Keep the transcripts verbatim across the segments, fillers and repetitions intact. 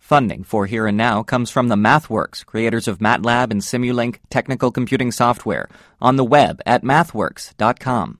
Funding for Here and Now comes from the MathWorks, creators of MATLAB and Simulink technical computing software, on the web at mathworks dot com.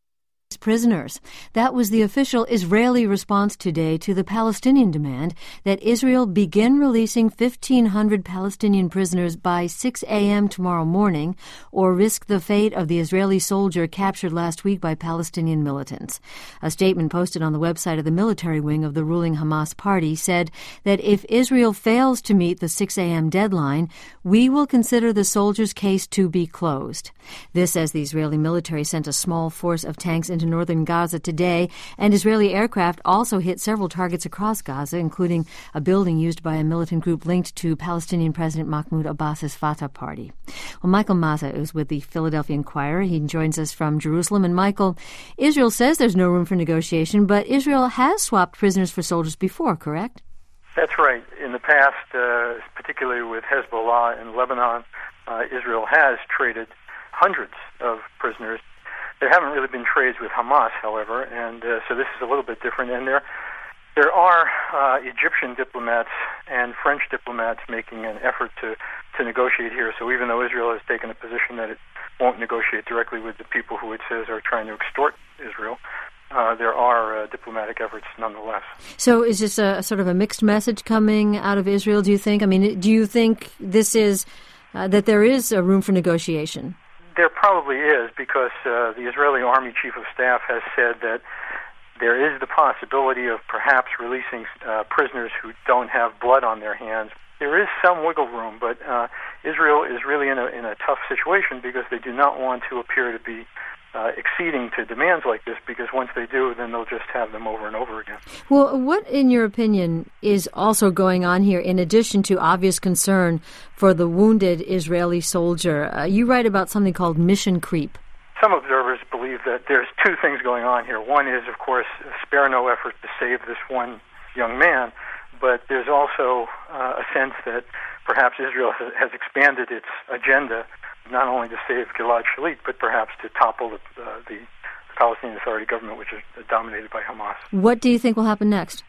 Prisoners. That was the official Israeli response today to the Palestinian demand that Israel begin releasing fifteen hundred Palestinian prisoners by six a.m. tomorrow morning, or risk the fate of the Israeli soldier captured last week by Palestinian militants. A statement posted on the website of the military wing of the ruling Hamas party said that if Israel fails to meet the six a.m. deadline, we will consider the soldier's case to be closed. This as the Israeli military sent a small force of tanks into northern Gaza today, and Israeli aircraft also hit several targets across Gaza, including a building used by a militant group linked to Palestinian President Mahmoud Abbas's Fatah party. Well, Michael Maza is with the Philadelphia Inquirer. He joins us from Jerusalem. And Michael, Israel says there's no room for negotiation, but Israel has swapped prisoners for soldiers before, correct? That's right. In the past, uh, particularly with Hezbollah in Lebanon, uh, Israel has traded hundreds of prisoners. There haven't really been trades with Hamas, however, and uh, so this is a little bit different. And there, there are uh, Egyptian diplomats and French diplomats making an effort to, to negotiate here. So even though Israel has taken a position that it won't negotiate directly with the people who it says are trying to extort Israel, uh, there are uh, diplomatic efforts nonetheless. So is this a, a sort of a mixed message coming out of Israel, do you think? I mean, do you think this is, uh, that there is a room for negotiation? There probably is, because uh, the Israeli Army Chief of Staff has said that there is the possibility of perhaps releasing uh, prisoners who don't have blood on their hands. There is some wiggle room, but uh, Israel is really in a, in a tough situation because they do not want to appear to be uh, acceding to demands like this, because once they do, then they'll just have them over and over again. Well, what, in your opinion, is also going on here, in addition to obvious concern for the wounded Israeli soldier? Uh, you write about something called mission creep. Some observers believe that there's two things going on here. One is, of course, spare no effort to save this one young man, but there's also uh, a sense that perhaps Israel has, has expanded its agenda not only to save Gilad Shalit, but perhaps to topple the, uh, the Palestinian Authority government, which is dominated by Hamas. What do you think will happen next?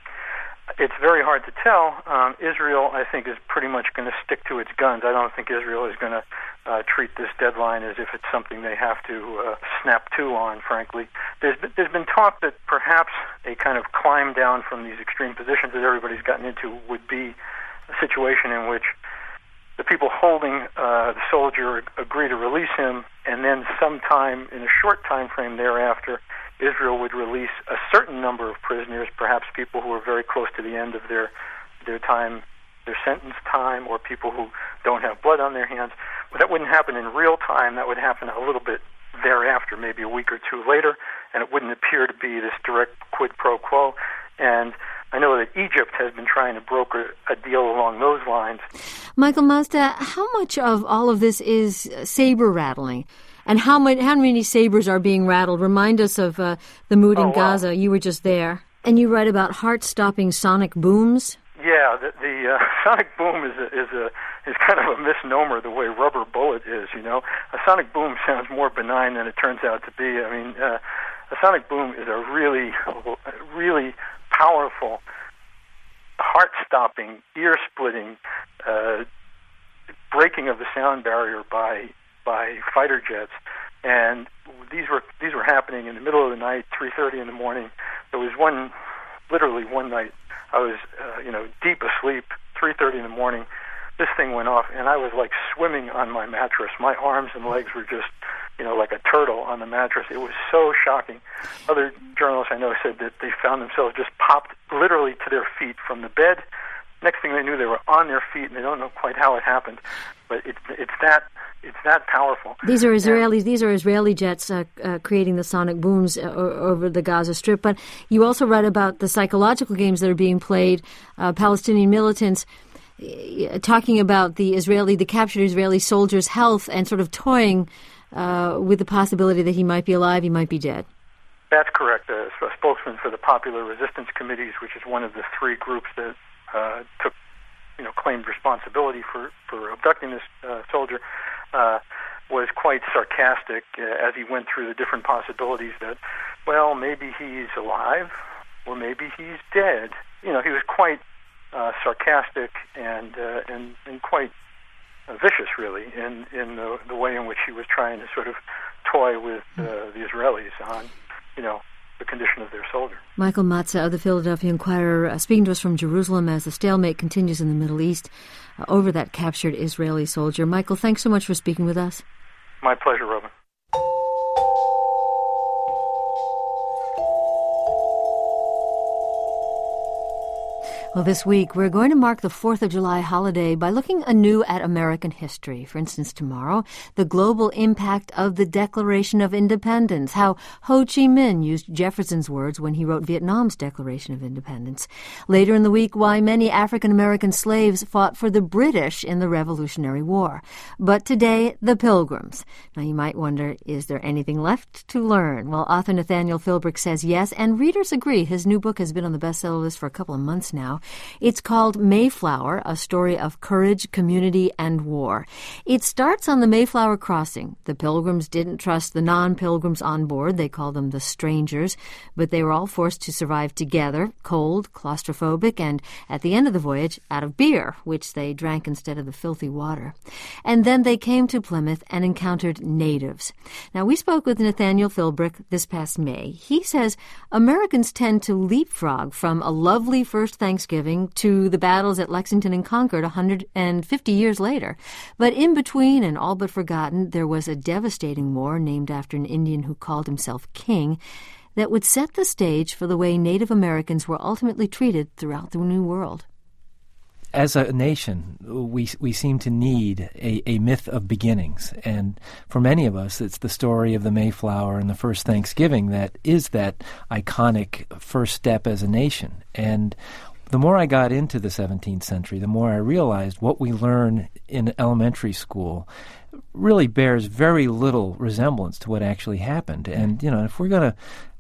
It's very hard to tell. Um, Israel, I think, is pretty much going to stick to its guns. I don't think Israel is going to uh, treat this deadline as if it's something they have to uh, snap to on, frankly. There's been, there's been talk that perhaps a kind of climb down from these extreme positions that everybody's gotten into would be a situation in which the people holding uh, the soldier agree to release him, and then sometime in a short time frame thereafter, Israel would release a certain number of prisoners, perhaps people who are very close to the end of their their time, their sentence time, or people who don't have blood on their hands. But that wouldn't happen in real time. That would happen a little bit thereafter, maybe a week or two later, and it wouldn't appear to be this direct quid pro quo. And I know that Egypt has been trying to broker a deal along those lines. Michael Mazda, how much of all of this is saber rattling? And how many, how many sabers are being rattled? Remind us of uh, the mood in oh, Gaza. Wow. You were just there. And you write about heart-stopping sonic booms? Yeah, the, the uh, sonic boom is a, is a is kind of a misnomer the way rubber bullet is, you know. A sonic boom sounds more benign than it turns out to be. I mean, uh, a sonic boom is a really, really powerful, heart-stopping, ear-splitting uh, breaking of the sound barrier by by fighter jets, and these were these were happening in the middle of the night, three thirty in the morning. There was one, literally one night, I was uh, you know deep asleep, three thirty in the morning. This thing went off, and I was like swimming on my mattress. My arms and legs were just, you know, like a turtle on the mattress. It was so shocking. Other journalists I know said that they found themselves just popped literally to their feet from the bed. Next thing they knew, they were on their feet, and they don't know quite how it happened. But it, it's that it's that powerful. These are Israelis. And, these are Israeli jets uh, uh, creating the sonic booms uh, over the Gaza Strip. But you also read about the psychological games that are being played. Uh, Palestinian militants uh, talking about the Israeli, the captured Israeli soldier's health, and sort of toying uh, with the possibility that he might be alive, he might be dead. That's correct. Uh, a spokesman for the Popular Resistance Committees, which is one of the three groups that uh, took. you know, claimed responsibility for, for abducting this uh, soldier, uh, was quite sarcastic uh, as he went through the different possibilities that, well, maybe he's alive or maybe he's dead. You know, he was quite uh, sarcastic and, uh, and and quite uh, vicious, really, in in the, the way in which he was trying to sort of toy with uh, the Israelis on, you know, the condition of their soldier. Michael Matza of the Philadelphia Inquirer, uh, speaking to us from Jerusalem as the stalemate continues in the Middle East uh, over that captured Israeli soldier. Michael, thanks so much for speaking with us. My pleasure, Robin. Well, this week, we're going to mark the fourth of July holiday by looking anew at American history. For instance, tomorrow, the global impact of the Declaration of Independence, how Ho Chi Minh used Jefferson's words when he wrote Vietnam's Declaration of Independence. Later in the week, why many African-American slaves fought for the British in the Revolutionary War. But today, the Pilgrims. Now, you might wonder, is there anything left to learn? Well, author Nathaniel Philbrick says yes, and readers agree. His new book has been on the bestseller list for a couple of months now. It's called Mayflower, a story of courage, community, and war. It starts on the Mayflower crossing. The Pilgrims didn't trust the non-Pilgrims on board. They called them the strangers, but they were all forced to survive together, cold, claustrophobic, and at the end of the voyage, out of beer, which they drank instead of the filthy water. And then they came to Plymouth and encountered natives. Now, we spoke with Nathaniel Philbrick this past May. He says Americans tend to leapfrog from a lovely first Thanksgiving to the battles at Lexington and Concord one hundred fifty years later. But in between, and all but forgotten, there was a devastating war named after an Indian who called himself king that would set the stage for the way Native Americans were ultimately treated throughout the New World. As a nation, we we seem to need a, a myth of beginnings. And for many of us, it's the story of the Mayflower and the first Thanksgiving that is that iconic first step as a nation. And the more I got into the seventeenth century, the more I realized what we learn in elementary school really bears very little resemblance to what actually happened. And, you know, if we're going to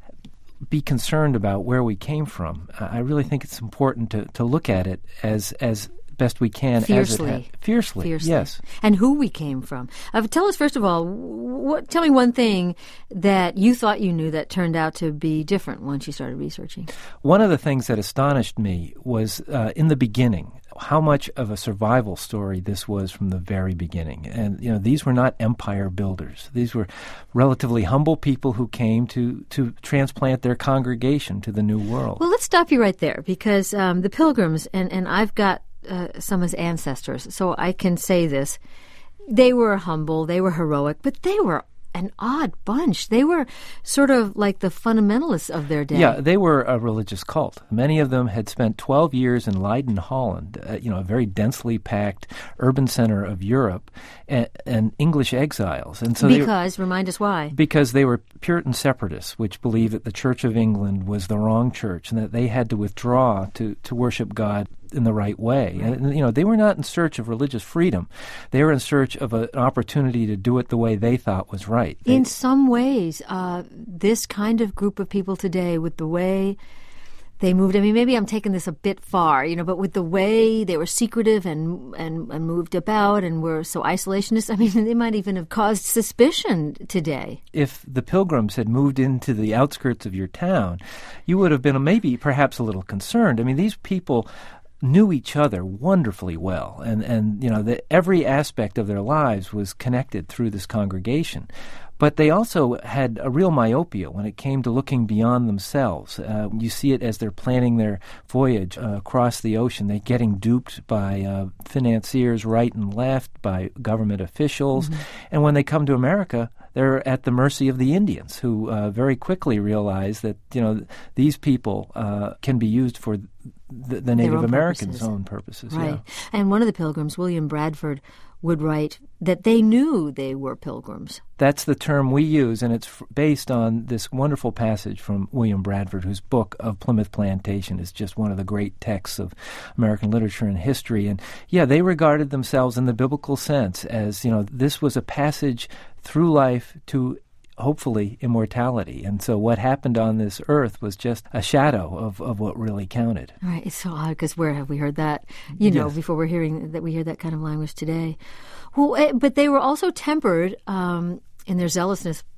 be concerned about where we came from, I really think it's important to, to look at it as as best we can. Fiercely. As it ha- fiercely. Fiercely, yes. And who we came from. Uh, tell us, first of all, what, tell me one thing that you thought you knew that turned out to be different once you started researching. One of the things that astonished me was uh, in the beginning, how much of a survival story this was from the very beginning. And, you know, these were not empire builders. These were relatively humble people who came to, to transplant their congregation to the New World. Well, let's stop you right there, because um, the Pilgrims, and, and I've got uh, some as ancestors, so I can say this, they were humble, they were heroic, but they were an odd bunch. They were sort of like the fundamentalists of their day. Yeah, they were a religious cult. Many of them had spent twelve years in Leiden, Holland, uh, you know, a very densely packed urban center of Europe, and, and English exiles. And so because, they were, remind us why. Because they were Puritan separatists, which believed that the Church of England was the wrong church and that they had to withdraw to, to worship God in the right way. Right. And, you know, they were not in search of religious freedom. They were in search of a, an opportunity to do it the way they thought was right. They, in some ways, uh, this kind of group of people today, with the way they moved, I mean, maybe I'm taking this a bit far, you know, but with the way they were secretive and, and, and moved about and were so isolationist, I mean, they might even have caused suspicion today. If the Pilgrims had moved into the outskirts of your town, you would have been maybe perhaps a little concerned. I mean, these people knew each other wonderfully well, and, and you know, the, every aspect of their lives was connected through this congregation. But they also had a real myopia when it came to looking beyond themselves. Uh, you see it as they're planning their voyage uh, across the ocean. They're getting duped by uh, financiers right and left, by government officials. Mm-hmm. And when they come to America, they're at the mercy of the Indians, who uh, very quickly realize that, you know, these people uh, can be used for the, the Native Americans' own purposes. Right. Yeah. And one of the Pilgrims, William Bradford, would write that they knew they were pilgrims. That's the term we use, and it's f- based on this wonderful passage from William Bradford, whose book of Plymouth Plantation is just one of the great texts of American literature and history. And, yeah, they regarded themselves in the biblical sense as, you know, this was a passage through life to hopefully immortality. And so what happened on this earth was just a shadow of, of what really counted. Right. It's so odd, because where have we heard that, you know, yes. before we're hearing that we hear that kind of language today. Well, but they were also tempered um, in their zealousness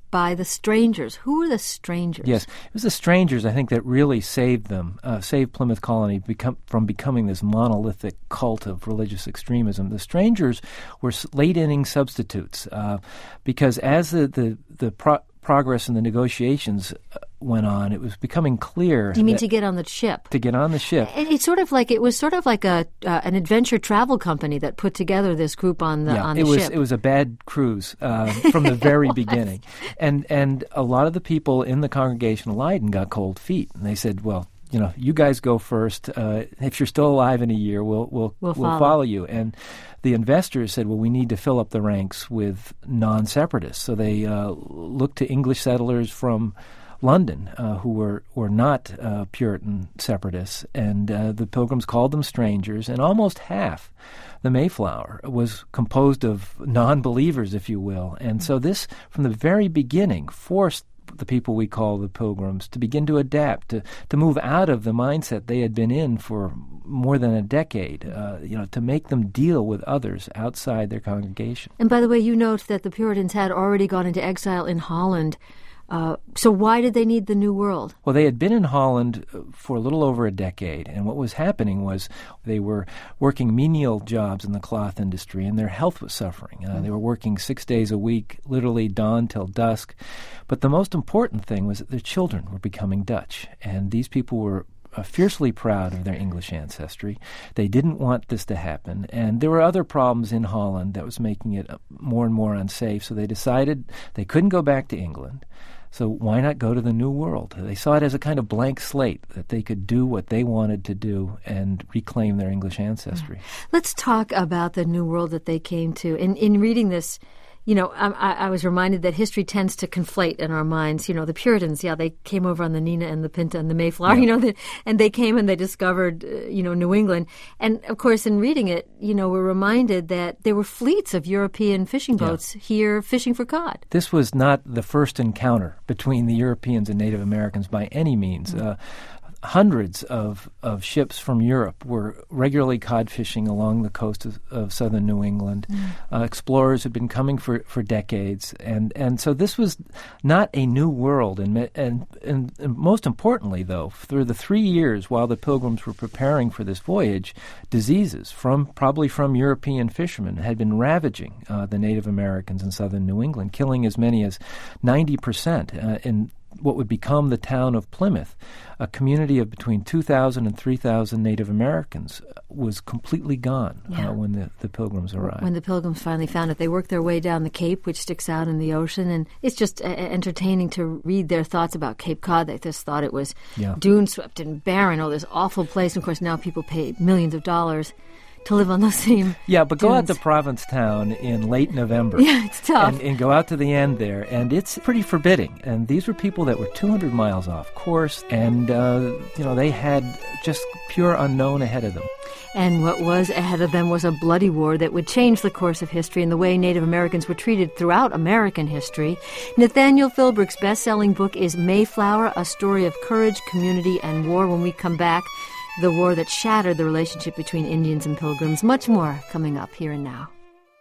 by the strangers. Who were the strangers? Yes, it was the strangers, I think, that really saved them, uh, saved Plymouth Colony become, from becoming this monolithic cult of religious extremism. The strangers were late-inning substitutes uh, because as the, the, the pro- progress in the negotiations went on, it was becoming clear. You mean to get on the ship? To get on the ship. And it's sort of like it was sort of like a uh, an adventure travel company that put together this group on the yeah, on the it was, ship. It was a bad cruise uh, from the very beginning, and and a lot of the people in the congregation of Leiden got cold feet, and they said, "Well, you know, you guys go first. Uh, if you're still alive in a year, we'll we'll we'll, we'll follow. follow you." And the investors said, "Well, we need to fill up the ranks with non-separatists." So they uh, looked to English settlers from London, uh, who were, were not uh, Puritan separatists, and uh, the Pilgrims called them strangers, and almost half the Mayflower was composed of non-believers, if you will. And so this, from the very beginning, forced the people we call the Pilgrims to begin to adapt, to, to move out of the mindset they had been in for more than a decade, uh, you know, to make them deal with others outside their congregation. And by the way, you note that the Puritans had already gone into exile in Holland. Uh, so why did they need the New World? Well, they had been in Holland for a little over a decade, and what was happening was they were working menial jobs in the cloth industry, and their health was suffering. Uh, mm. They were working six days a week, literally dawn till dusk. But the most important thing was that their children were becoming Dutch, and these people were Uh, fiercely proud of their English ancestry. They didn't want this to happen, and there were other problems in Holland that was making it more and more unsafe, so they decided they couldn't go back to England, so why not go to the New World? They saw it as a kind of blank slate, that they could do what they wanted to do and reclaim their English ancestry. Let's talk about the New World that they came to. In, in reading this, you know, I, I was reminded that history tends to conflate in our minds. You know, the Puritans, yeah, they came over on the Nina and the Pinta and the Mayflower, yeah. you know, the, and they came and they discovered, uh, you know, New England. And, of course, in reading it, you know, we're reminded that there were fleets of European fishing boats yeah. here fishing for cod. This was not the first encounter between the Europeans and Native Americans by any means. Mm-hmm. Uh, Hundreds of, of ships from Europe were regularly cod fishing along the coast of, of southern New England. Mm. Uh, explorers had been coming for, for decades, and, and so this was not a new world. And, and and and most importantly, though, through the three years while the Pilgrims were preparing for this voyage, diseases from probably from European fishermen had been ravaging uh, the Native Americans in southern New England, killing as many as ninety percent uh, in what would become the town of Plymouth. A community of between two thousand and three thousand Native Americans was completely gone yeah. uh, when the, the Pilgrims arrived. When the Pilgrims finally found it, they worked their way down the Cape, which sticks out in the ocean, and it's just uh, entertaining to read their thoughts about Cape Cod. They just thought it was yeah. dune-swept and barren, oh, this awful place. And of course, now people pay millions of dollars to live on those same Yeah, but dunes. Go out to Provincetown in late November. Yeah, it's tough. And, and go out to the end there, and it's pretty forbidding. And these were people that were two hundred miles off course, and, uh, you know, they had just pure unknown ahead of them. And what was ahead of them was a bloody war that would change the course of history and the way Native Americans were treated throughout American history. Nathaniel Philbrick's best-selling book is Mayflower, A Story of Courage, Community, and War. When we come back, the war that shattered the relationship between Indians and Pilgrims. Much more coming up here and now.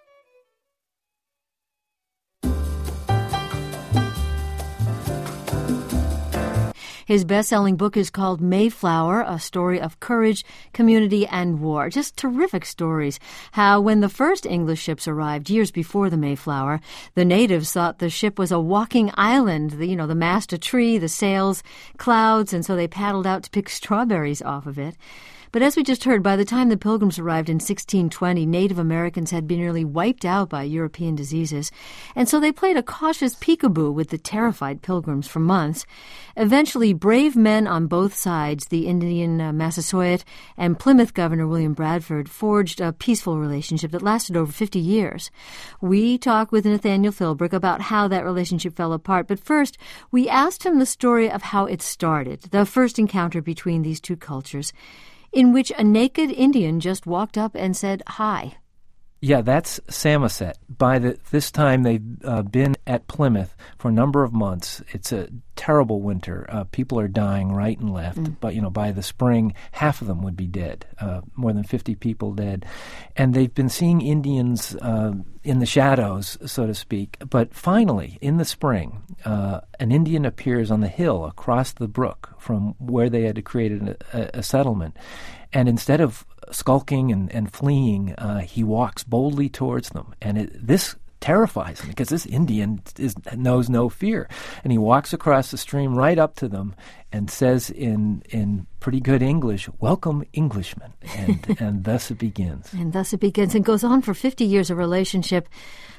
His best-selling book is called Mayflower, A Story of Courage, Community, and War. Just terrific stories. How when the first English ships arrived years before the Mayflower, the natives thought the ship was a walking island. The, you know, the mast a tree, the sails clouds, and so they paddled out to pick strawberries off of it. But as we just heard, by the time the Pilgrims arrived in sixteen twenty, Native Americans had been nearly wiped out by European diseases, and so they played a cautious peekaboo with the terrified Pilgrims for months. Eventually, brave men on both sides, the Indian uh, Massasoit and Plymouth Governor William Bradford, forged a peaceful relationship that lasted over fifty years. We talked with Nathaniel Philbrick about how that relationship fell apart, but first, we asked him the story of how it started, the first encounter between these two cultures, in which a naked Indian just walked up and said, "Hi." Yeah, that's Samoset. By the, this time, they've uh, been at Plymouth for a number of months. It's a terrible winter. Uh, people are dying right and left. Mm. But, you know, by the spring, half of them would be dead, uh, more than fifty people dead. And they've been seeing Indians uh, in the shadows, so to speak. But finally, in the spring, uh, an Indian appears on the hill across the brook from where they had created a, a settlement. And instead of skulking and, and fleeing, uh, he walks boldly towards them. And it, this terrifies him because this Indian is, knows no fear. And he walks across the stream right up to them and says in in pretty good English, "Welcome, Englishmen." And, and thus it begins. And thus it begins and goes on for fifty years, a relationship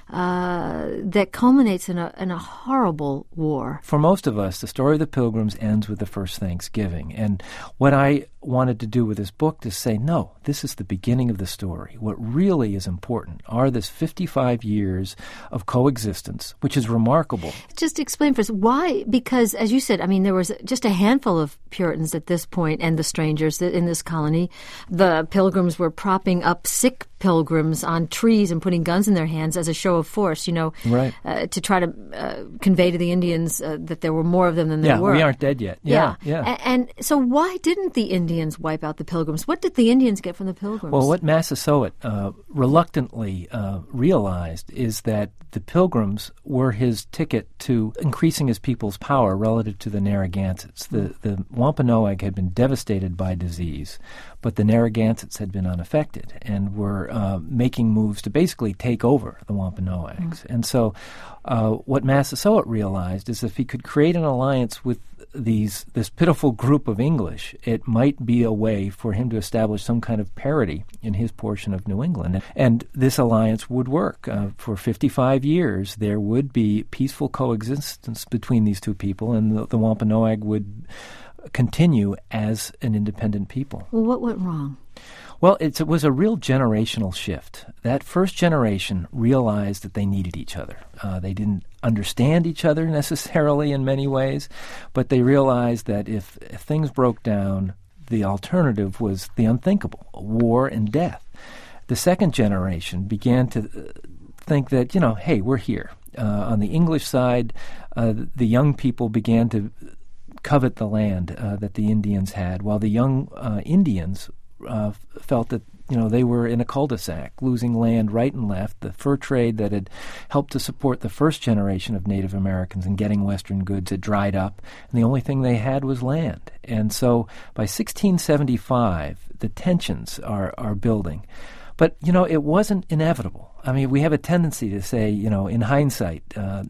uh, that culminates in a, in a horrible war. For most of us, the story of the Pilgrims ends with the first Thanksgiving. And what I wanted to do with this book is say, no, this is the beginning of the story. What really is important are this fifty-five years of coexistence, which is remarkable. Just explain for us why, because as you said, I mean, there was just a handful of Puritans at this point and the strangers in this colony. The Pilgrims were propping up sick pilgrims on trees and putting guns in their hands as a show of force, you know, right. uh, to try to uh, convey to the Indians uh, that there were more of them than there yeah, were. Yeah, we aren't dead yet. Yeah, yeah. yeah. And, and so why didn't the Indians wipe out the Pilgrims? What did the Indians get from the Pilgrims? Well, what Massasoit uh, reluctantly uh, realized is that the Pilgrims were his ticket to increasing his people's power relative to the Narragansetts. The, the Wampanoag had been devastated by disease, but the Narragansetts had been unaffected and were uh, making moves to basically take over the Wampanoags. Mm. And so uh, what Massasoit realized is if he could create an alliance with these this pitiful group of English, it might be a way for him to establish some kind of parity in his portion of New England. And this alliance would work. Uh, for fifty-five years, there would be peaceful coexistence between these two people, and the, the Wampanoag would continue as an independent people. Well, what went wrong? Well, it's, it was a real generational shift. That first generation realized that they needed each other. Uh, they didn't understand each other necessarily in many ways, but they realized that if, if things broke down, the alternative was the unthinkable, war and death. The second generation began to think that, you know, hey, we're here. Uh, on the English side, uh, the young people began to covet the land uh, that the Indians had, while the young uh, Indians Uh, felt that, you know, they were in a cul-de-sac, losing land right and left. The fur trade that had helped to support the first generation of Native Americans in getting Western goods had dried up, and the only thing they had was land. And so by sixteen seventy-five, the tensions are, are building. But, you know, it wasn't inevitable. I mean, we have a tendency to say, you know, in hindsight, uh,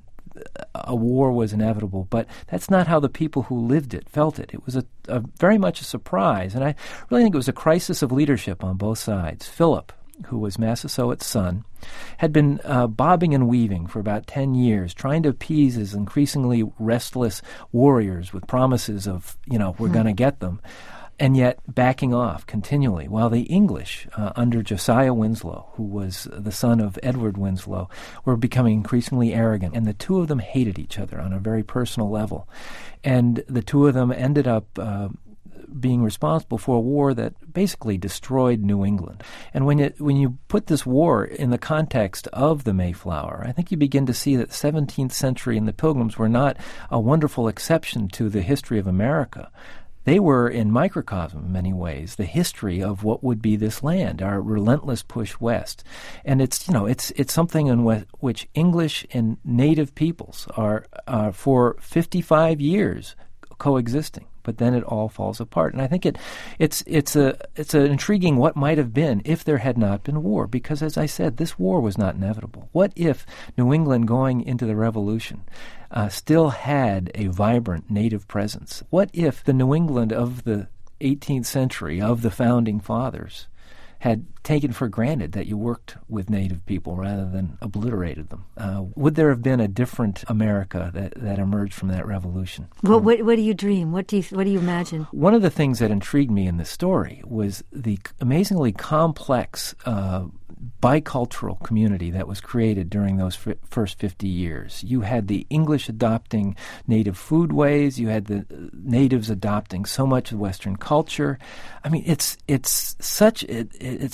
a war was inevitable, but that's not how the people who lived it felt it. It was a, a very much a surprise, and I really think it was a crisis of leadership on both sides. Philip, who was Massasoit's son, had been uh, bobbing and weaving for about ten years, trying to appease his increasingly restless warriors with promises of, you know, we're hmm. going to get them, and yet backing off continually, while the English, uh, under Josiah Winslow, who was the son of Edward Winslow, were becoming increasingly arrogant, and the two of them hated each other on a very personal level. And the two of them ended up uh, being responsible for a war that basically destroyed New England. And when you, when you put this war in the context of the Mayflower, I think you begin to see that the seventeenth century and the Pilgrims were not a wonderful exception to the history of America. They were, in microcosm in many ways, the history of what would be this land, our relentless push west. And it's, you know, it's it's something in wh- which English and native peoples are, uh, for fifty-five years, coexisting. But then it all falls apart. And I think it it's it's a it's an intriguing what might have been if there had not been war. Because, as I said, this war was not inevitable. What if New England going into the Revolution uh, still had a vibrant native presence? What if the New England of the eighteenth century, of the Founding Fathers, had taken for granted that you worked with native people rather than obliterated them? Uh, would there have been a different America that, that emerged from that revolution? What, what, what do you dream? What do you what do you imagine? One of the things that intrigued me in this story was the amazingly complex uh, bicultural community that was created during those f- first fifty years. You had the English adopting native foodways. You had the natives adopting so much of Western culture. I mean, it's it's such it, it's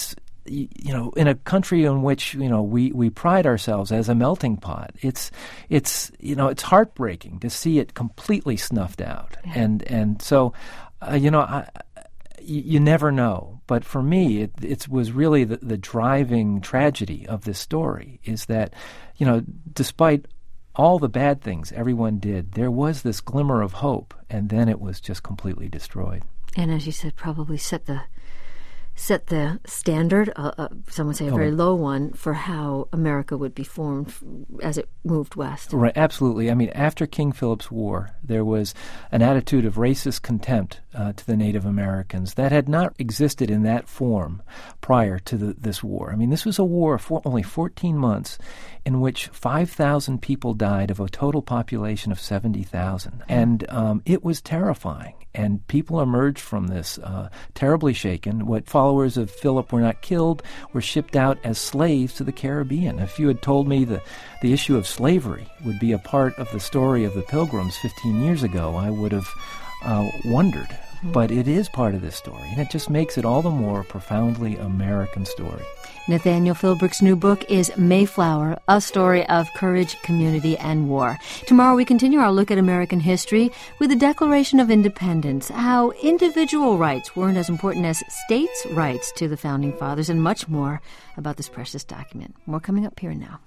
you, you know, in a country in which, you know, we, we pride ourselves as a melting pot, it's it's you know, it's heartbreaking to see it completely snuffed out. Yeah. And and so, uh, you know, I, you, you never know. But for me, it, it was really the, the driving tragedy of this story is that, you know, despite all the bad things everyone did, there was this glimmer of hope, and then it was just completely destroyed. And as you said, probably set the set the standard, uh, uh, some would say a very oh. low one, for how America would be formed f- as it moved west. Right, absolutely. I mean, after King Philip's War, there was an attitude of racist contempt uh, to the Native Americans that had not existed in that form prior to the, this war. I mean, this was a war for only fourteen months in which five thousand people died of a total population of seventy thousand. Mm. And um, it was terrifying. And people emerged from this uh, terribly shaken. What followers of Philip were not killed were shipped out as slaves to the Caribbean. If you had told me the, the issue of slavery would be a part of the story of the Pilgrims fifteen years ago, I would have uh, wondered. Mm-hmm. But it is part of this story, and it just makes it all the more profoundly American story. Nathaniel Philbrick's new book is Mayflower, A Story of Courage, Community, and War. Tomorrow we continue our look at American history with the Declaration of Independence, how individual rights weren't as important as states' rights to the Founding Fathers, and much more about this precious document. More coming up here and now.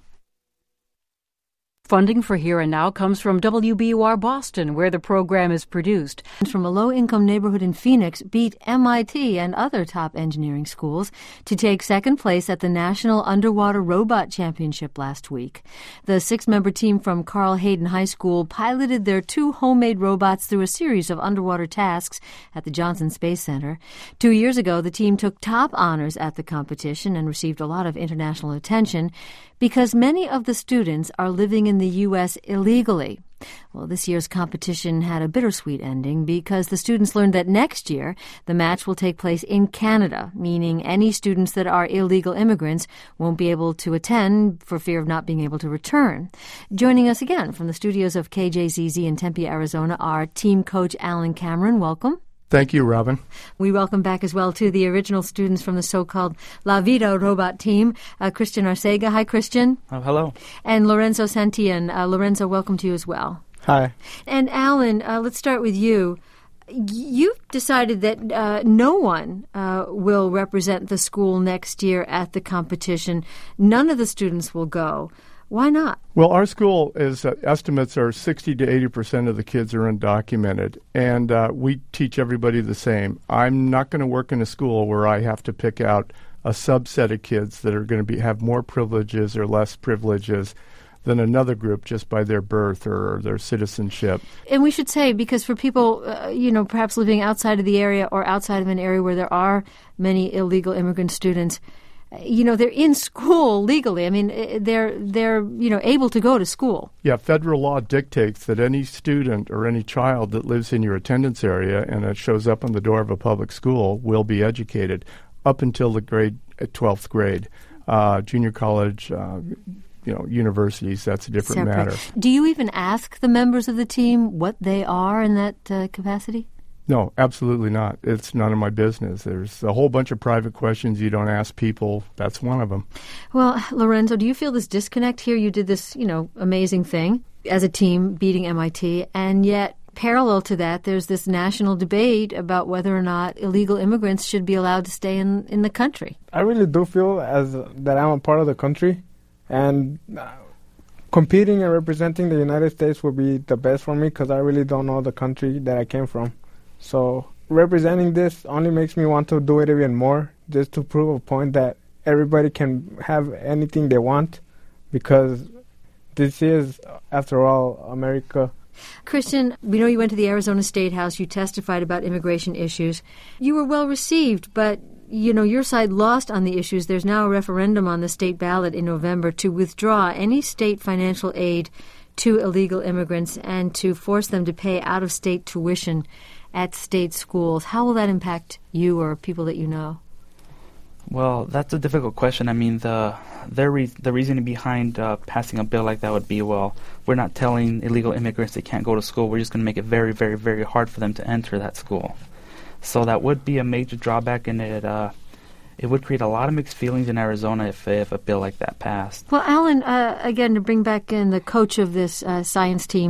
Funding for Here and Now comes from W B U R Boston, where the program is produced. From a low-income neighborhood in Phoenix beat M I T and other top engineering schools to take second place at the National Underwater Robot Championship last week. The six-member team from Carl Hayden High School piloted their two homemade robots through a series of underwater tasks at the Johnson Space Center. Two years ago, the team took top honors at the competition and received a lot of international attention because many of the students are living in the U S illegally. Well, this year's competition had a bittersweet ending because the students learned that next year the match will take place in Canada, meaning any students that are illegal immigrants won't be able to attend for fear of not being able to return. Joining us again from the studios of K J Z Z in Tempe, Arizona, are team coach Alan Cameron. Welcome. Thank you, Robin. We welcome back as well to the original students from the so-called La Vida robot team, uh, Christian Arcega. Hi, Christian. Oh, hello. And Lorenzo Santillan. Uh, Lorenzo, welcome to you as well. Hi. And Alan, uh, let's start with you. You've decided that uh, no one uh, will represent the school next year at the competition. None of the students will go. Why not? Well, our school is uh, estimates are sixty to eighty percent of the kids are undocumented, and uh, we teach everybody the same. I'm not going to work in a school where I have to pick out a subset of kids that are going to be have more privileges or less privileges than another group just by their birth or their citizenship. And we should say, because for people, uh, you know, perhaps living outside of the area or outside of an area where there are many illegal immigrant students, you know, they're in school legally. I mean, they're, they're you know, able to go to school. Yeah, federal law dictates that any student or any child that lives in your attendance area and it shows up on the door of a public school will be educated up until the grade, twelfth grade. Uh, junior college, uh, you know, universities, that's a different Separate. matter. Do you even ask the members of the team what they are in that uh, capacity? No, absolutely not. It's none of my business. There's a whole bunch of private questions you don't ask people. That's one of them. Well, Lorenzo, do you feel this disconnect here? You did this, you know, amazing thing as a team beating M I T, and yet parallel to that, there's this national debate about whether or not illegal immigrants should be allowed to stay in, in the country. I really do feel as that I'm a part of the country, and uh, competing and representing the United States would be the best for me because I really don't know the country that I came from. So representing this only makes me want to do it even more, just to prove a point that everybody can have anything they want, because this is, after all, America. Christian, we know you went to the Arizona State House. You testified about immigration issues. You were well received, but, you know, your side lost on the issues. There's now a referendum on the state ballot in November to withdraw any state financial aid to illegal immigrants and to force them to pay out-of-state tuition at state schools. How will that impact you or people that you know? Well, that's a difficult question. I mean, the their re- the reasoning behind uh, passing a bill like that would be, well, we're not telling illegal immigrants they can't go to school. We're just going to make it very, very, very hard for them to enter that school. So that would be a major drawback, and it uh, it would create a lot of mixed feelings in Arizona if, if a bill like that passed. Well, Alan, uh, again, to bring back in the coach of this uh, science team,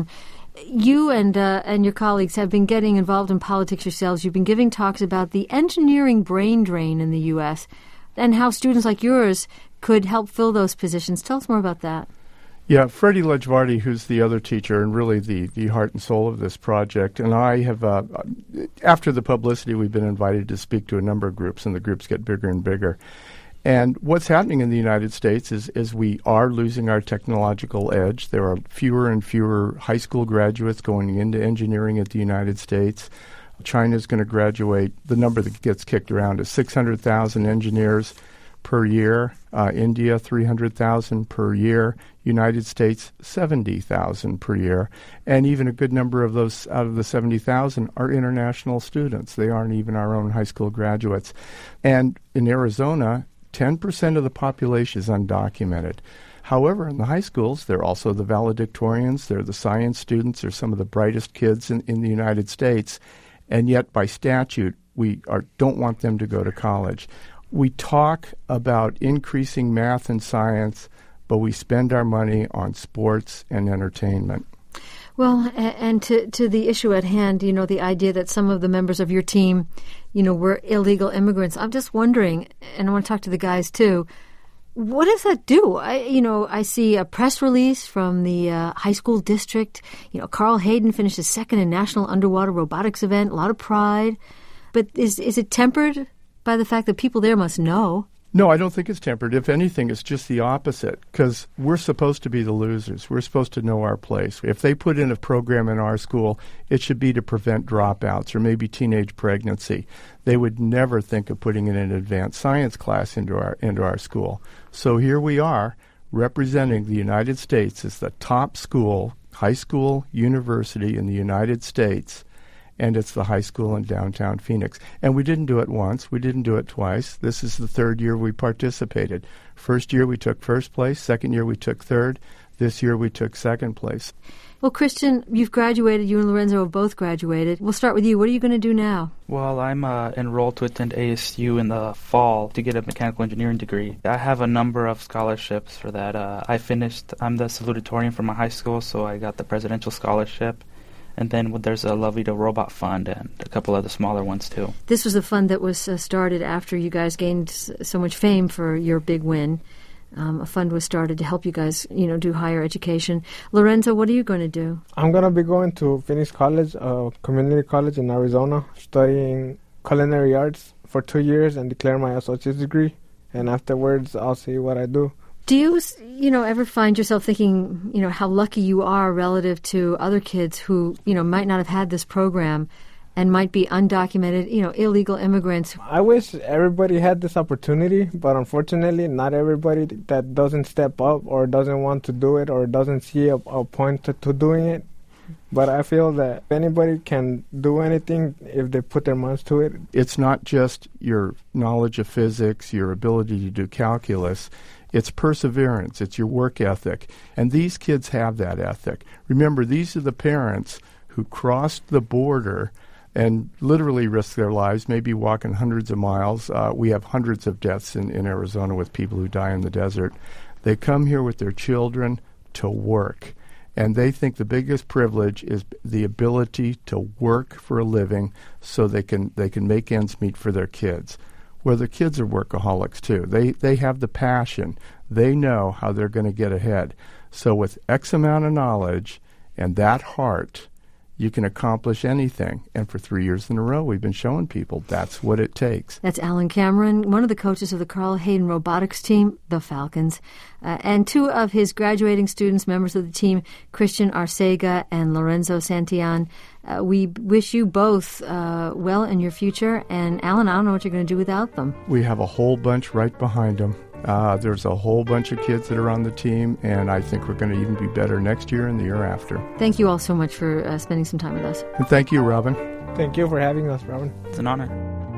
you and uh, and your colleagues have been getting involved in politics yourselves. You've been giving talks about the engineering brain drain in the U S and how students like yours could help fill those positions. Tell us more about that. Yeah, Freddie Lejvardi, who's the other teacher and really the, the heart and soul of this project, and I have, uh, after the publicity, we've been invited to speak to a number of groups, and the groups get bigger and bigger. And what's happening in the United States is, is we are losing our technological edge. There are fewer and fewer high school graduates going into engineering at the United States. China's going to graduate, the number that gets kicked around is six hundred thousand engineers per year. Uh, India, three hundred thousand per year. United States, seventy thousand per year. And even a good number of those out of the seventy thousand are international students. They aren't even our own high school graduates. And in Arizona, ten percent of the population is undocumented. However, in the high schools, they're also the valedictorians, they're the science students, they're some of the brightest kids in, in the United States. And yet, by statute, we are, don't want them to go to college. We talk about increasing math and science, but we spend our money on sports and entertainment. Well, and to to the issue at hand, you know, the idea that some of the members of your team, you know, were illegal immigrants. I'm just wondering, and I want to talk to the guys too, what does that do? I, you know, I see a press release from the uh, high school district. You know, Carl Hayden finished his second in National Underwater Robotics event, a lot of pride. But is is it tempered by the fact that people there must know? No, I don't think it's tempered. If anything, it's just the opposite, because we're supposed to be the losers. We're supposed to know our place. If they put in a program in our school, it should be to prevent dropouts or maybe teenage pregnancy. They would never think of putting in an advanced science class into our into our school. So here we are, representing the United States as the top school, high school, university in the United States, and it's the high school in downtown Phoenix. And we didn't do it once. We didn't do it twice. This is the third year we participated. First year we took first place. Second year we took third. This year we took second place. Well, Christian, you've graduated. You and Lorenzo have both graduated. We'll start with you. What are you going to do now? Well, I'm uh, enrolled to attend A S U in the fall to get a mechanical engineering degree. I have a number of scholarships for that. Uh, I finished, I'm the salutatorian for my high school, so I got the presidential scholarship. And then there's a La Vida Robot Fund and a couple other smaller ones, too. This was a fund that was uh, started after you guys gained s- so much fame for your big win. Um, a fund was started to help you guys, you know, do higher education. Lorenzo, what are you going to do? I'm going to be going to Phoenix College, uh, community college in Arizona, studying culinary arts for two years and declare my associate's degree. And afterwards, I'll see what I do. Do you, you know, ever find yourself thinking, you know, how lucky you are relative to other kids who, you know, might not have had this program and might be undocumented, you know, illegal immigrants? I wish everybody had this opportunity, but unfortunately, not everybody that doesn't step up or doesn't want to do it or doesn't see a, a point to, to doing it. But I feel that anybody can do anything if they put their minds to it. It's not just your knowledge of physics, your ability to do calculus. It's perseverance. It's your work ethic. And these kids have that ethic. Remember, these are the parents who crossed the border and literally risked their lives, maybe walking hundreds of miles. Uh, we have hundreds of deaths in, in Arizona with people who die in the desert. They come here with their children to work. And they think the biggest privilege is the ability to work for a living so they can they can make ends meet for their kids. Well, their kids are workaholics too. They they have the passion. They know how they're going to get ahead. So with X amount of knowledge and that heart, you can accomplish anything. And for three years in a row, we've been showing people that's what it takes. That's Alan Cameron, one of the coaches of the Carl Hayden robotics team, the Falcons, uh, and two of his graduating students, members of the team, Christian Arcega and Lorenzo Santillan. Uh, we wish you both uh, well in your future. And Alan, I don't know what you're going to do without them. We have a whole bunch right behind them. Uh, there's a whole bunch of kids that are on the team, and I think we're going to even be better next year and the year after. Thank you all so much for uh, spending some time with us. And thank you, Robin. Thank you for having us, Robin. It's an honor.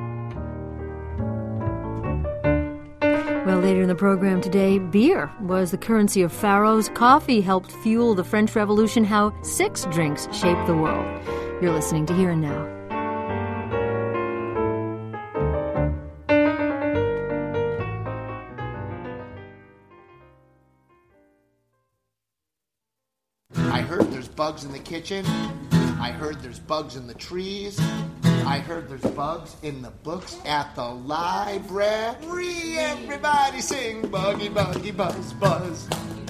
Well, later in the program today, beer was the currency of pharaohs. Coffee helped fuel the French Revolution. How six drinks shaped the world. You're listening to Here and Now. bugs in the kitchen. I heard there's bugs in the trees. I heard there's bugs in the books at the library. Everybody sing buggy, buggy, buzz, buzz.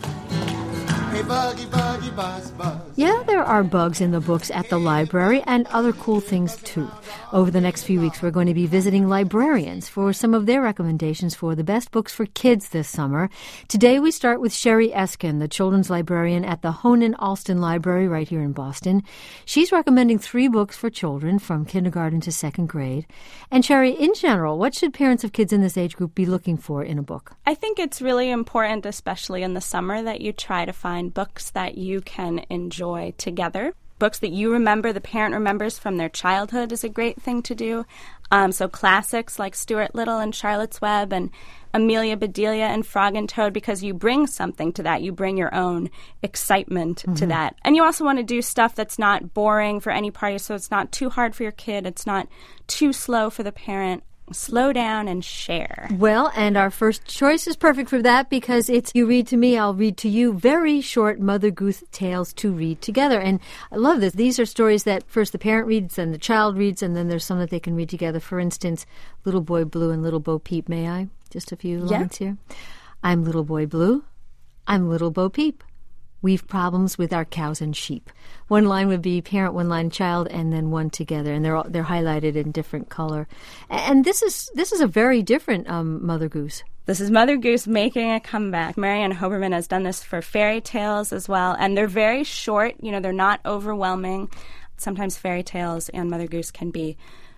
Hey, buggy, buggy, buzz, buzz. Yeah, there are bugs in the books at the library and other cool things, too. Over the next few weeks, we're going to be visiting librarians for some of their recommendations for the best books for kids this summer. Today, we start with Sherry Eskin, the children's librarian at the Honan Alston Library right here in Boston. She's recommending three books for children from kindergarten to second grade. And Sherry, in general, what should parents of kids in this age group be looking for in a book? I think it's really important, especially in the summer, that you try to find books that you can enjoy together. Books that you remember, the parent remembers from their childhood is a great thing to do. Um, so classics like Stuart Little and Charlotte's Web and Amelia Bedelia and Frog and Toad, because you bring something to that. You bring your own excitement mm-hmm. to that. And you also want to do stuff that's not boring for any party, so it's not too hard for your kid. It's not too slow for the parent. Slow down and share. Well, and our first choice is perfect for that because it's You Read to Me, I'll Read to You. Very short Mother Goose tales to read together. And I love this. These are stories that first the parent reads and the child reads, and then there's some that they can read together. For instance, Little Boy Blue and Little Bo Peep. May I? Just a few yeah. lines here. I'm Little Boy Blue. I'm Little Bo Peep. We've problems with our cows and sheep. One line would be parent, one line child, and then one together, and they're all, they're highlighted in different color. And this is this is a very different um, Mother Goose. This is Mother Goose making a comeback. Marianne Hoberman has done this for fairy tales as well, and they're very short. You know, they're not overwhelming. Sometimes fairy tales and Mother Goose can be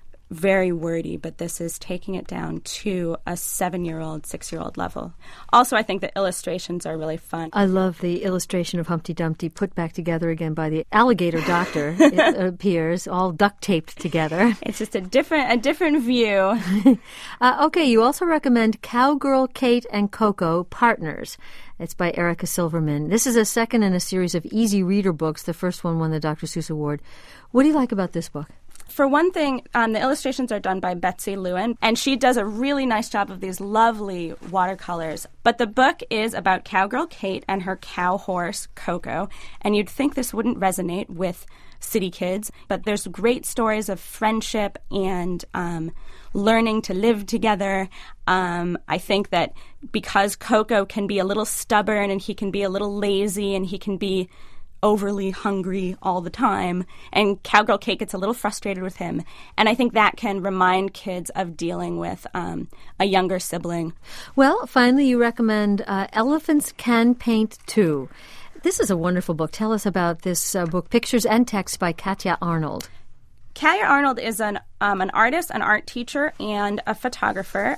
very wordy, but this is taking it down to a seven-year-old, six-year-old level. Also, I think the illustrations are really fun. I love the illustration of Humpty Dumpty put back together again by the alligator doctor. It appears all duct-taped together. It's just a different a different view. uh, okay, you also recommend Cowgirl, Kate, and Coco, Partners. It's by Erica Silverman. This is a second in a series of easy reader books. The first one won the Doctor Seuss Award. What do you like about this book? For one thing, um, the illustrations are done by Betsy Lewin, and she does a really nice job of these lovely watercolors. But the book is about Cowgirl Kate and her cow horse, Coco, and you'd think this wouldn't resonate with city kids, but there's great stories of friendship and um, learning to live together. Um, I think that because Coco can be a little stubborn and he can be a little lazy and he can be overly hungry all the time, and Cowgirl Kate gets a little frustrated with him. And I think that can remind kids of dealing with um, a younger sibling. Well, finally, you recommend uh, Elephants Can Paint Too. This is a wonderful book. Tell us about this uh, book, Pictures and Text by Katya Arnold. Katya Arnold is an um, an artist, an art teacher, and a photographer.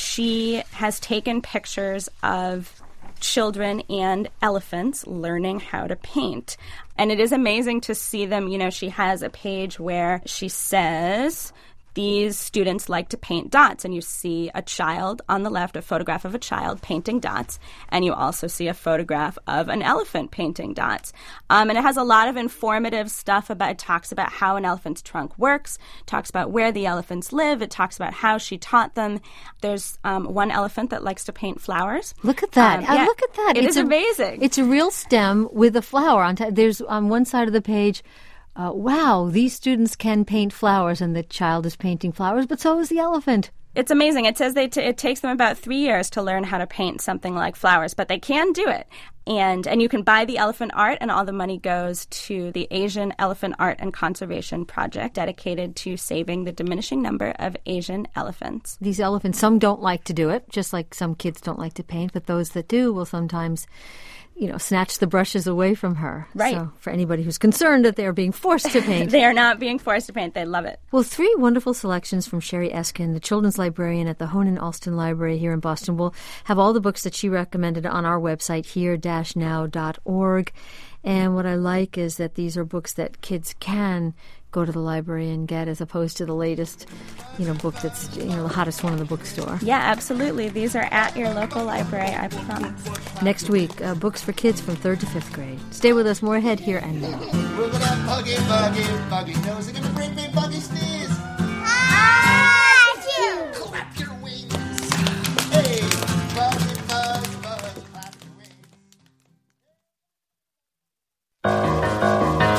She has taken pictures of children and elephants learning how to paint. And it is amazing to see them. You know, she has a page where she says, these students like to paint dots. And you see a child on the left, a photograph of a child painting dots. And you also see a photograph of an elephant painting dots. Um, and it has a lot of informative stuff about, it talks about how an elephant's trunk works, talks about where the elephants live, it talks about how she taught them. There's um, one elephant that likes to paint flowers. Look at that. Um, uh, yeah, look at that. It it's is a, amazing. It's a real stem with a flower on top. There's on one side of the page, Uh, wow, these students can paint flowers, and the child is painting flowers, but so is the elephant. It's amazing. It says they t- it takes them about three years to learn how to paint something like flowers, but they can do it. And and you can buy the elephant art, and all the money goes to the Asian Elephant Art and Conservation Project, dedicated to saving the diminishing number of Asian elephants. These elephants, some don't like to do it, just like some kids don't like to paint, but those that do will sometimes, you know, snatch the brushes away from her. Right. So for anybody who's concerned that they're being forced to paint. They are not being forced to paint. They love it. Well, three wonderful selections from Sherry Eskin, the children's librarian at the Honan Alston Library here in Boston. We'll have all the books that she recommended on our website, here dash now dot org. And what I like is that these are books that kids can go to the library and get, as opposed to the latest, you know, book that's, you know, the hottest one in the bookstore. Yeah, absolutely. These are at your local library, I promise. Next week, uh, books for kids from third to fifth grade. Stay with us. More ahead here and now. We're gonna buggy, buggy, buggy nose. They're gonna bring me buggy sneeze. Achoo! Clap your wings. Hey, buggy, buzz, buzz, clap your wings.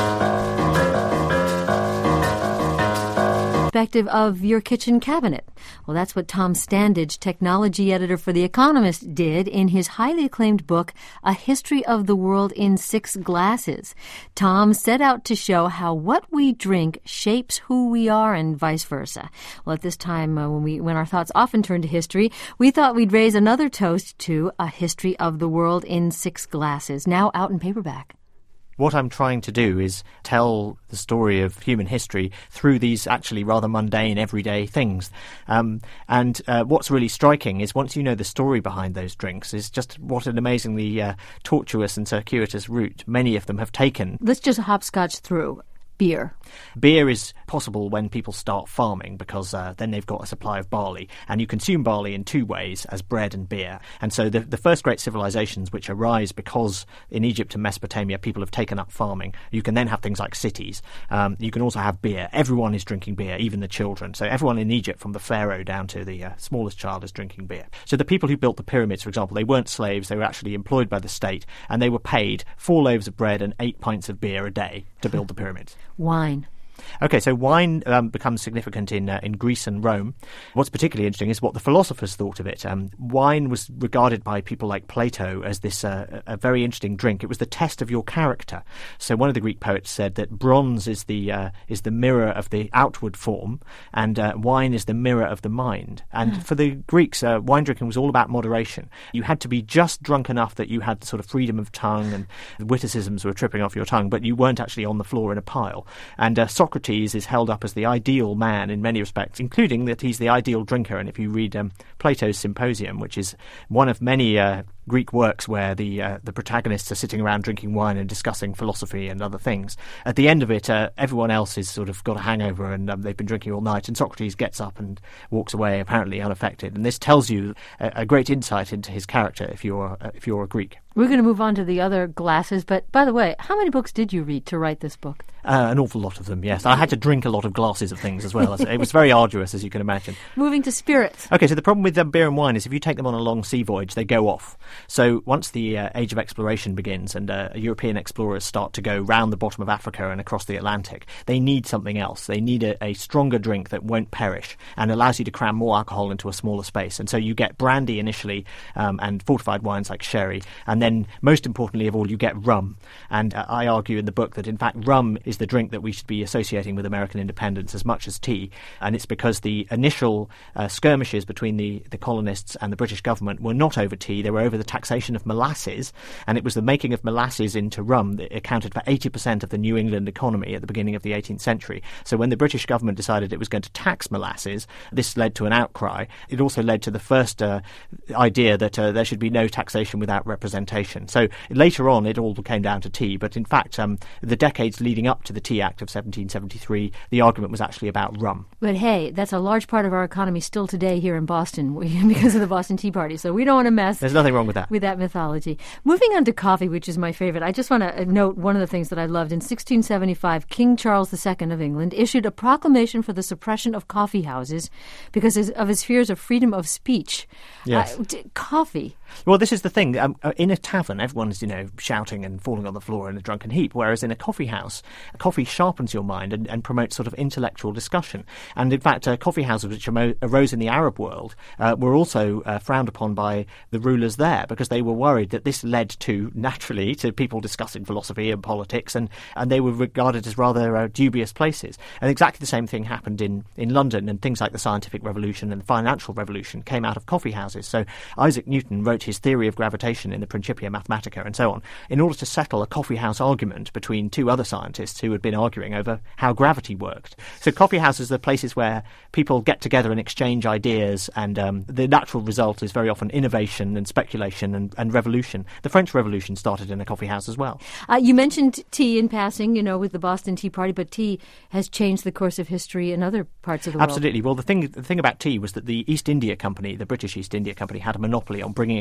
perspective of your kitchen cabinet. Well, that's what Tom Standage, technology editor for The Economist, did in his highly acclaimed book, A History of the World in Six Glasses. Tom set out to show how what we drink shapes who we are and vice versa. Well, at this time, uh, when we when our thoughts often turn to history, we thought we'd raise another toast to A History of the World in Six Glasses, now out in paperback. What I'm trying to do is tell the story of human history through these actually rather mundane, everyday things. Um, and uh, what's really striking is once you know the story behind those drinks is just what an amazingly uh, tortuous and circuitous route many of them have taken. Let's just hopscotch through. Beer. Beer is possible when people start farming because uh, then they've got a supply of barley. And you consume barley in two ways, as bread and beer. And so the, the first great civilizations which arise because in Egypt and Mesopotamia people have taken up farming, you can then have things like cities. Um, you can also have beer. Everyone is drinking beer, even the children. So everyone in Egypt, from the pharaoh down to the uh, smallest child, is drinking beer. So the people who built the pyramids, for example, they weren't slaves. They were actually employed by the state. And they were paid four loaves of bread and eight pints of beer a day to build the pyramids. Wine. Okay, so wine um, becomes significant in uh, in Greece and Rome. What's particularly interesting is what the philosophers thought of it. Um, wine was regarded by people like Plato as this uh, a very interesting drink. It was the test of your character. So one of the Greek poets said that bronze is the uh, is the mirror of the outward form, and uh, wine is the mirror of the mind. And mm. for the Greeks, uh, wine drinking was all about moderation. You had to be just drunk enough that you had the sort of freedom of tongue and the witticisms were tripping off your tongue, but you weren't actually on the floor in a pile. And uh, Socrates is held up as the ideal man in many respects, including that he's the ideal drinker. And if you read um, Plato's Symposium, which is one of many uh, Greek works where the uh, the protagonists are sitting around drinking wine and discussing philosophy and other things, at the end of it, uh, everyone else has sort of got a hangover and um, they've been drinking all night, and Socrates gets up and walks away apparently unaffected. And this tells you a, a great insight into his character if you're uh, if you're a Greek. We're going to move on to the other glasses, but by the way, how many books did you read to write this book? Uh, an awful lot of them, yes. I had to drink a lot of glasses of things as well. It was very arduous, as you can imagine. Moving to spirits. Okay, so the problem with um, beer and wine is if you take them on a long sea voyage, they go off. So once the uh, age of exploration begins and uh, European explorers start to go round the bottom of Africa and across the Atlantic, they need something else. They need a, a stronger drink that won't perish and allows you to cram more alcohol into a smaller space. And so you get brandy initially um, and fortified wines like sherry, and then most importantly of all, you get rum. And uh, I argue in the book that in fact rum is the drink that we should be associating with American independence as much as tea. And it's because the initial uh, skirmishes between the, the colonists and the British government were not over tea, they were over the taxation of molasses. And it was the making of molasses into rum that accounted for eighty percent of the New England economy at the beginning of the eighteenth century. So when the British government decided it was going to tax molasses, this led to an outcry. It also led to the first uh, idea that uh, there should be no taxation without representation. So later on, it all came down to tea, but in fact, um, the decades leading up to the Tea Act of seventeen seventy-three, the argument was actually about rum. But hey, that's a large part of our economy still today here in Boston because of the Boston Tea Party, so we don't want to mess There's nothing wrong with that. with that mythology. Moving on to coffee, which is my favorite, I just want to note one of the things that I loved. In sixteen seventy-five, King Charles the Second of England issued a proclamation for the suppression of coffee houses because of his fears of freedom of speech. Yes. Uh, d- coffee. Well, this is the thing. Um, in a tavern, everyone's, you know, shouting and falling on the floor in a drunken heap, whereas in a coffee house, coffee sharpens your mind and, and promotes sort of intellectual discussion. And in fact, uh, coffee houses which amo- arose in the Arab world uh, were also uh, frowned upon by the rulers there because they were worried that this led to, naturally, to people discussing philosophy and politics, and, and they were regarded as rather uh, dubious places. And exactly the same thing happened in, in London, and things like the scientific revolution and the financial revolution came out of coffee houses. So Isaac Newton wrote his theory of gravitation in the Principia Mathematica and so on in order to settle a coffee house argument between two other scientists who had been arguing over how gravity worked. So coffee houses are places where people get together and exchange ideas, and um, the natural result is very often innovation and speculation and, and revolution. The French Revolution started in a coffee house as well. Uh, you mentioned tea in passing, you know, with the Boston Tea Party, but tea has changed the course of history in other parts of the Absolutely. world. Well, the thing the thing about tea was that the East India Company, the British East India Company, had a monopoly on bringing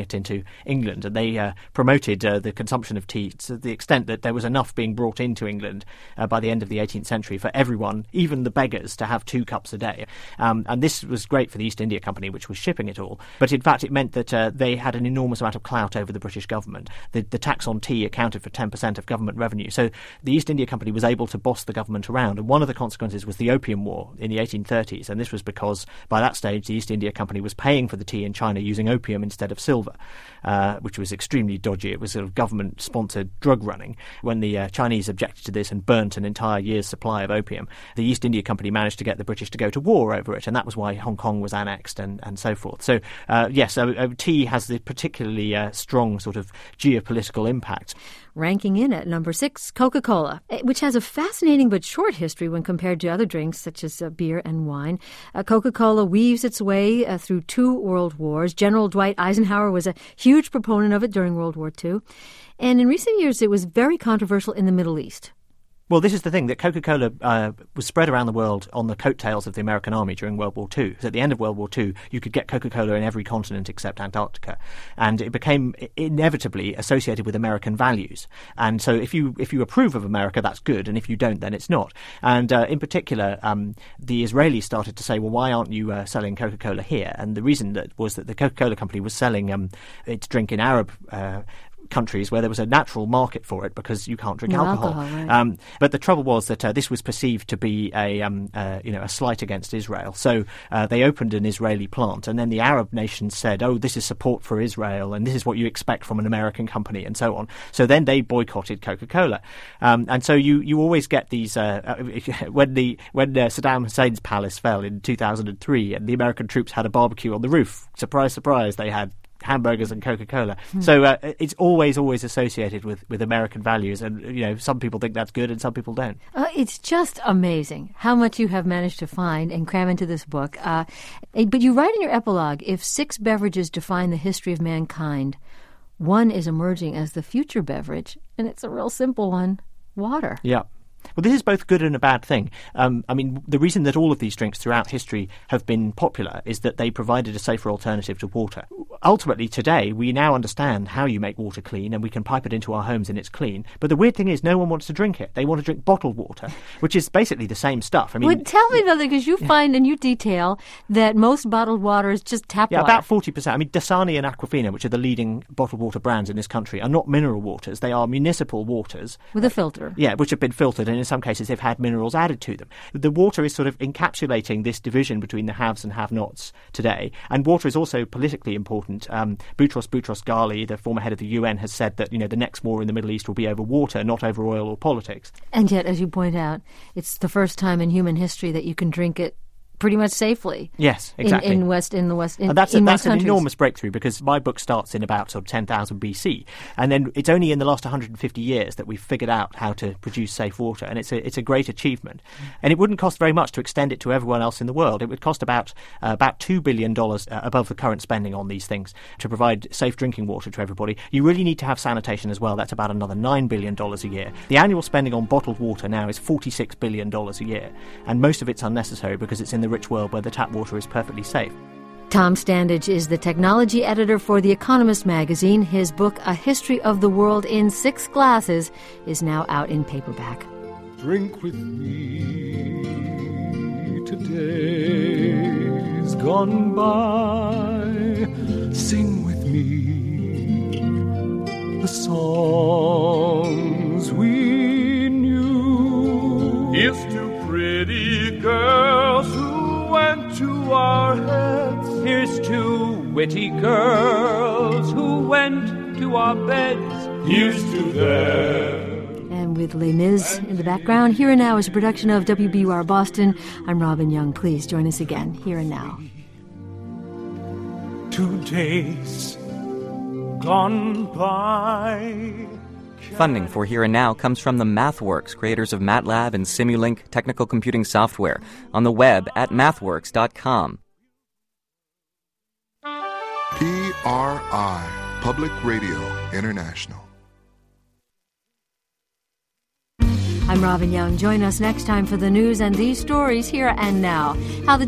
it into England, and they uh, promoted uh, the consumption of tea to the extent that there was enough being brought into England uh, by the end of the eighteenth century for everyone, even the beggars, to have two cups a day. Um, and this was great for the East India Company, which was shipping it all. But in fact, it meant that uh, they had an enormous amount of clout over the British government. The, the tax on tea accounted for ten percent of government revenue. So the East India Company was able to boss the government around. And one of the consequences was the Opium War in the eighteen thirties. And this was because by that stage, the East India Company was paying for the tea in China using opium instead of silver, uh, which was extremely dodgy. It was sort of government-sponsored drug running. When the uh, Chinese objected to this and burnt an entire year's supply of opium, the East India Company managed to get the British to go to war over it, and that was why Hong Kong was annexed and, and so forth. So, uh, yes, uh, uh, tea has the particularly uh, strong sort of geopolitical impact. Ranking in at number six, Coca-Cola, which has a fascinating but short history when compared to other drinks such as uh, beer and wine. Uh, Coca-Cola weaves its way uh, through two world wars. General Dwight Eisenhower was a huge proponent of it during World War Two. And in recent years, it was very controversial in the Middle East. Well, this is the thing, that Coca-Cola uh, was spread around the world on the coattails of the American army during World War Two. So at the end of World War Two, you could get Coca-Cola in every continent except Antarctica. And it became inevitably associated with American values. And so if you if you approve of America, that's good. And if you don't, then it's not. And uh, in particular, um, the Israelis started to say, well, why aren't you uh, selling Coca-Cola here? And the reason that was that the Coca-Cola company was selling um, its drink in Arab uh countries where there was a natural market for it because you can't drink no alcohol. alcohol right. um, but the trouble was that uh, this was perceived to be a um, uh, you know a slight against Israel. So uh, they opened an Israeli plant, and then the Arab nations said, "Oh, this is support for Israel, and this is what you expect from an American company," and so on. So then they boycotted Coca-Cola, um, and so you you always get these uh, when the when uh, Saddam Hussein's palace fell in two thousand three, and the American troops had a barbecue on the roof. Surprise, surprise! They had hamburgers and Coca-Cola. Mm. So uh, it's always, always associated with, with American values. And, you know, some people think that's good and some people don't. Uh, it's just amazing how much you have managed to find and cram into this book. Uh, but you write in your epilogue, if six beverages define the history of mankind, one is emerging as the future beverage, and it's a real simple one, water. Yeah. Well, this is both good and a bad thing. Um, I mean, the reason that all of these drinks throughout history have been popular is that they provided a safer alternative to water. Ultimately, today, we now understand how you make water clean, and we can pipe it into our homes and it's clean. But the weird thing is, no one wants to drink it. They want to drink bottled water, which is basically the same stuff. I mean, well, tell me about that, because you find and you detail that most bottled water is just tap yeah, water. About forty percent. I mean, Dasani and Aquafina, which are the leading bottled water brands in this country, are not mineral waters. They are municipal waters. With a filter. Yeah, which have been filtered, and in some cases they've had minerals added to them. The water is sort of encapsulating this division between the haves and have-nots today. And water is also politically important. Um, Boutros Boutros-Ghali, the former head of the U N, has said that, you know, the next war in the Middle East will be over water, not over oil or politics. And yet, as you point out, it's the first time in human history that you can drink it pretty much safely. Yes, exactly. In, in West, in the West, in, and that's in a, that's most an countries. enormous breakthrough, because my book starts in about sort of ten thousand B C, and then it's only in the last one hundred fifty years that we've figured out how to produce safe water, and it's a it's a great achievement. And it wouldn't cost very much to extend it to everyone else in the world. It would cost about uh, about two billion dollars uh, above the current spending on these things to provide safe drinking water to everybody. You really need to have sanitation as well. That's about another nine billion dollars a year. The annual spending on bottled water now is forty-six billion dollars a year, and most of it's unnecessary because it's in the rich world where the tap water is perfectly safe. Tom Standage is the technology editor for The Economist magazine. His book, A History of the World in Six Glasses, is now out in paperback. Drink with me today's gone by. Sing with me the songs we knew. Here's to pretty girls who went to our heads. Here's to witty girls who went to our beds. Here's to them. And with Les Mis in the background, Here and Now is a production of W B U R Boston. I'm Robin Young. Please join us again, Here and Now. Two days gone by. Funding for Here and Now comes from the MathWorks, creators of MATLAB and Simulink technical computing software, on the web at mathworks dot com. P R I, Public Radio International. I'm Robin Young. Join us next time for the news and these stories here and now. How the